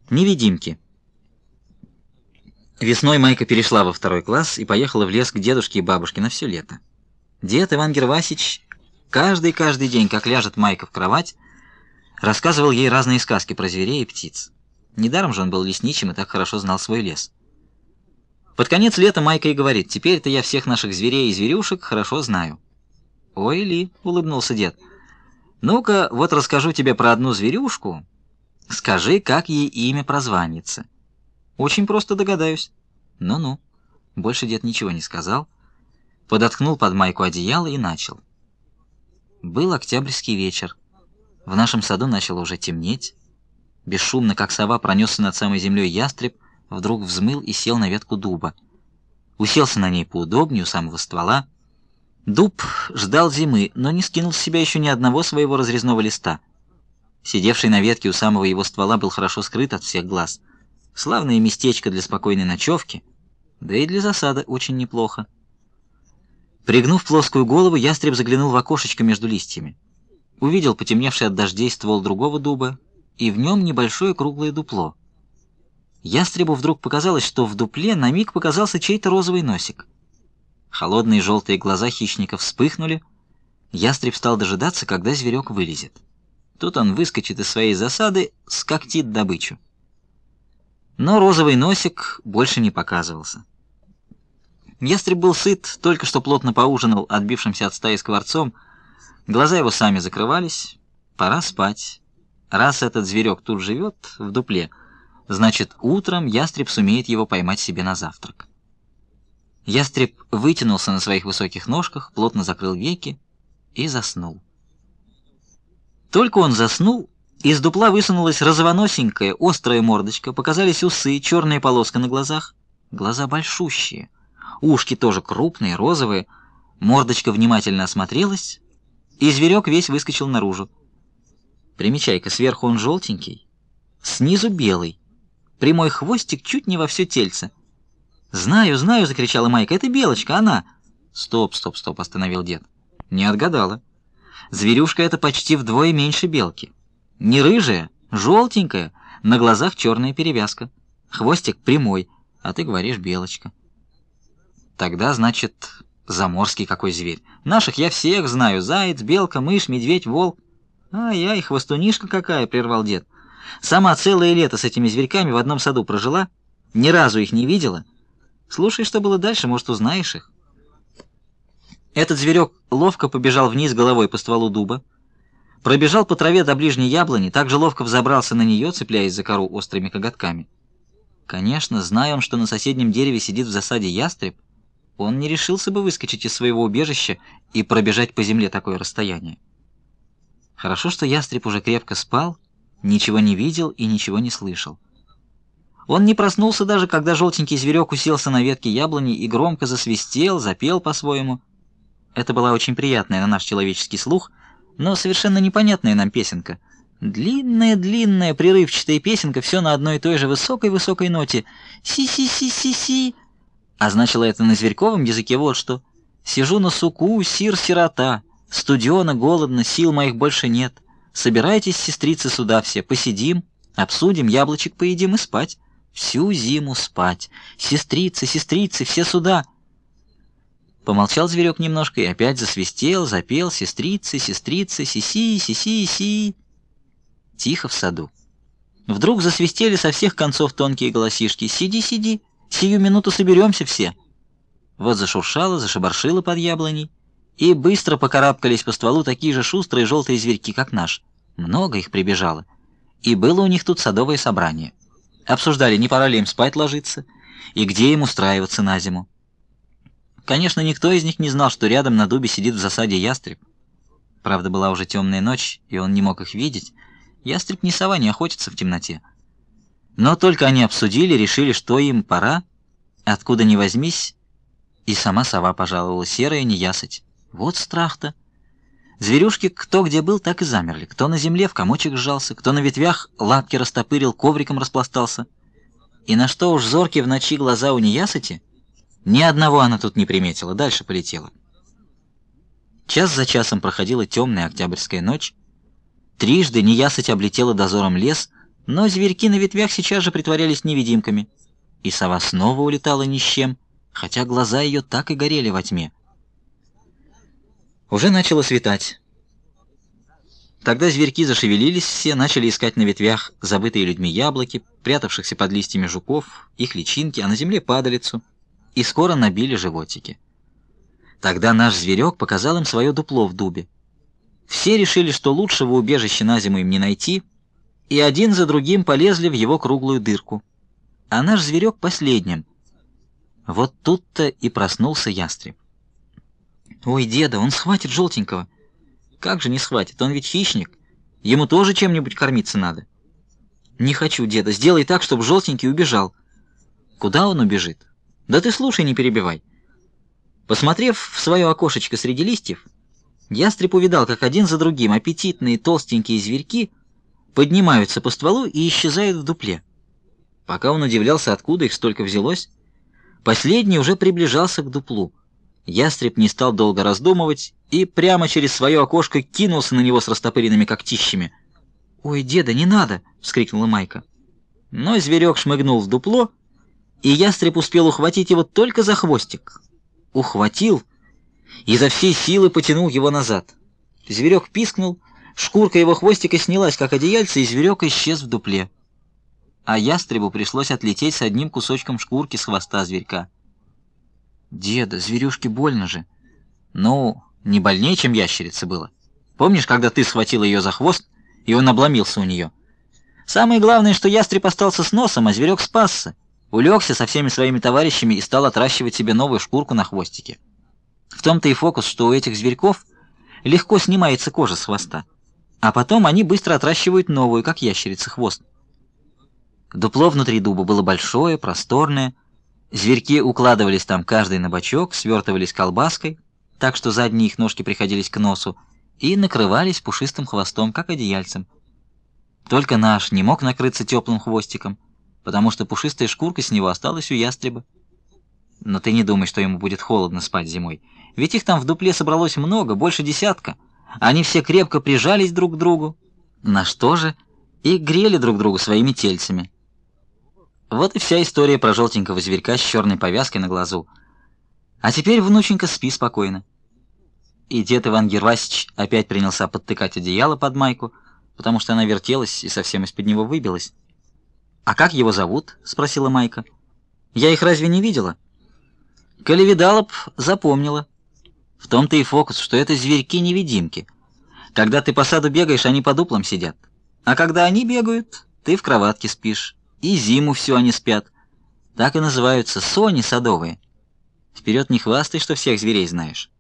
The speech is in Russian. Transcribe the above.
Невидимки. Весной Майка перешла во 2 класс и поехала в лес к дедушке и бабушке на все лето. Дед Иван Гервасич каждый день, как ляжет Майка в кровать, рассказывал ей разные сказки про зверей и птиц. Недаром же он был лесничим и так хорошо знал свой лес. Под конец лета Майка и говорит: «Теперь-то я всех наших зверей и зверюшек хорошо знаю». «Ой, Ли», — улыбнулся дед, — «ну-ка, вот расскажу тебе про одну зверюшку. Скажи, как ей имя прозванится». «Очень просто догадаюсь». «Ну-ну». Больше дед ничего не сказал, подоткнул под Майку одеяло и начал. Был октябрьский вечер. В нашем саду начало уже темнеть. Бесшумно, как сова, пронесся над самой землей ястреб, вдруг взмыл и сел на ветку дуба. Уселся на ней поудобнее у самого ствола. Дуб ждал зимы, но не скинул с себя еще ни одного своего разрезного листа. Сидевший на ветке у самого его ствола был хорошо скрыт от всех глаз. Славное местечко для спокойной ночевки, да и для засады очень неплохо. Пригнув плоскую голову, ястреб заглянул в окошечко между листьями. Увидел потемневший от дождей ствол другого дуба, и в нем небольшое круглое дупло. Ястребу вдруг показалось, что в дупле на миг показался чей-то розовый носик. Холодные желтые глаза хищника вспыхнули. Ястреб стал дожидаться, когда зверек вылезет. Тут он выскочит из своей засады, скоктит добычу. Но розовый носик больше не показывался. Ястреб был сыт, только что плотно поужинал отбившимся от стаи скворцом. Глаза его сами закрывались. Пора спать. Раз этот зверек тут живет, в дупле, значит, утром ястреб сумеет его поймать себе на завтрак. Ястреб вытянулся на своих высоких ножках, плотно закрыл веки и заснул. Только он заснул, из дупла высунулась розовоносенькая, острая мордочка, показались усы, черная полоска на глазах. Глаза большущие, ушки тоже крупные, розовые. Мордочка внимательно осмотрелась, и зверек весь выскочил наружу. Примечай-ка, сверху он желтенький, снизу белый, прямой хвостик чуть не во все тельце. «Знаю, знаю!» — закричала Майка. «Это белочка, она!» «Стоп, стоп, стоп!» — остановил дед. «Не отгадала. Зверюшка эта почти вдвое меньше белки. Не рыжая, желтенькая, на глазах черная перевязка. Хвостик прямой, а ты говоришь белочка». «Тогда, значит, заморский какой зверь. Наших я всех знаю. Заяц, белка, мышь, медведь, волк». «Ай-яй, хвостунишка какая!» — прервал дед. «Сама целое лето с этими зверьками в одном саду прожила, ни разу их не видела. Слушай, что было дальше, может, узнаешь их». Этот зверек ловко побежал вниз головой по стволу дуба, пробежал по траве до ближней яблони, так же ловко взобрался на нее, цепляясь за кору острыми коготками. Конечно, зная он, что на соседнем дереве сидит в засаде ястреб, он не решился бы выскочить из своего убежища и пробежать по земле такое расстояние. Хорошо, что ястреб уже крепко спал, ничего не видел и ничего не слышал. Он не проснулся даже, когда желтенький зверек уселся на ветке яблони и громко засвистел, запел по-своему. Это была очень приятная на наш человеческий слух, но совершенно непонятная нам песенка. Длинная-длинная прерывчатая песенка, все на одной и той же высокой-высокой ноте. «Си-си-си-си-си». А значило это на зверьковом языке вот что. «Сижу на суку, сир-сирота, студено, голодно, сил моих больше нет. Собирайтесь, сестрицы, сюда все, посидим, обсудим, яблочек поедим и спать. Всю зиму спать. Сестрицы, сестрицы, все сюда». Помолчал зверек немножко и опять засвистел, запел: «Сестрицы, сестрицы, си-си, си-си, си». Тихо в саду. Вдруг засвистели со всех концов тонкие голосишки: «Сиди, сиди, сию минуту соберемся все». Вот зашуршало, зашебаршило под яблоней, и быстро покарабкались по стволу такие же шустрые желтые зверьки, как наш. Много их прибежало, и было у них тут садовое собрание. Обсуждали, не пора ли им спать ложиться, и где им устраиваться на зиму. Конечно, никто из них не знал, что рядом на дубе сидит в засаде ястреб. Правда, была уже темная ночь, и он не мог их видеть. Ястреб не сова, не охотится в темноте. Но только они обсудили, решили, что им пора, откуда ни возьмись, и сама сова пожаловала, серая неясыть. Вот страх-то. Зверюшки кто где был, так и замерли. Кто на земле в комочек сжался, кто на ветвях лапки растопырил, ковриком распластался. И на что уж зоркие в ночи глаза у неясыти, ни одного она тут не приметила, дальше полетела. Час за часом проходила темная октябрьская ночь. Трижды неясыть облетела дозором лес, Но зверьки на ветвях сейчас же притворялись невидимками, и сова снова улетала ни с чем, хотя глаза ее так и горели во тьме. Уже начало светать. Тогда зверьки зашевелились все, начали искать на ветвях забытые людьми яблоки, прятавшихся под листьями жуков, их личинки, а на земле падалицу, и скоро набили животики. Тогда наш зверек показал им свое дупло в дубе. Все решили, что лучшего убежища на зиму им не найти, и один за другим полезли в его круглую дырку. А наш зверек последним. Вот тут-то и проснулся ястреб. «Ой, деда, он схватит желтенького!» «Как же не схватит? Он ведь хищник. Ему тоже чем-нибудь кормиться надо». «Не хочу, деда. Сделай так, чтобы желтенький убежал». «Куда он убежит?» «Да ты слушай, не перебивай». Посмотрев в свое окошечко среди листьев, ястреб увидал, как один за другим аппетитные толстенькие зверьки поднимаются по стволу и исчезают в дупле. Пока он удивлялся, откуда их столько взялось, последний уже приближался к дуплу. Ястреб не стал долго раздумывать и прямо через свое окошко кинулся на него с растопыренными когтищами. «Ой, деда, не надо!» — вскрикнула Майка. Но зверек шмыгнул в дупло, и ястреб успел ухватить его только за хвостик. Ухватил и изо всей силы потянул его назад. Зверек пискнул, шкурка его хвостика снялась, как одеяльце, и зверек исчез в дупле. А ястребу пришлось отлететь с одним кусочком шкурки с хвоста зверька. «Деда, зверюшке больно же». «Ну, не больнее, чем ящерице было. Помнишь, когда ты схватил ее за хвост, и он обломился у нее? Самое главное, что ястреб остался с носом, а зверек спасся, улегся со всеми своими товарищами и стал отращивать себе новую шкурку на хвостике. В том-то и фокус, что у этих зверьков легко снимается кожа с хвоста, а потом они быстро отращивают новую, как ящерица, хвост». Дупло внутри дуба было большое, просторное. Зверьки укладывались там каждый на бочок, свертывались колбаской, так что задние их ножки приходились к носу, и накрывались пушистым хвостом, как одеяльцем. Только наш не мог накрыться теплым хвостиком, потому что пушистая шкурка с него осталась у ястреба. Но ты не думай, что ему будет холодно спать зимой, ведь их там в дупле собралось много, больше десятка. Они все крепко прижались друг к другу, на что же и грели друг друга своими тельцами. Вот и вся история про желтенького зверька с черной повязкой на глазу. А теперь, внученька, спи спокойно. И дед Иван Гервасич опять принялся подтыкать одеяло под Майку, потому что она вертелась и совсем из-под него выбилась. «А как его зовут?» — спросила Майка. «Я их разве не видела?» «Коли видала б, запомнила. В том-то и фокус, что это зверьки-невидимки. Когда ты по саду бегаешь, они по дуплам сидят. А когда они бегают, ты в кроватке спишь. И зиму всю они спят. Так и называются сони садовые. Вперед не хвастай, что всех зверей знаешь».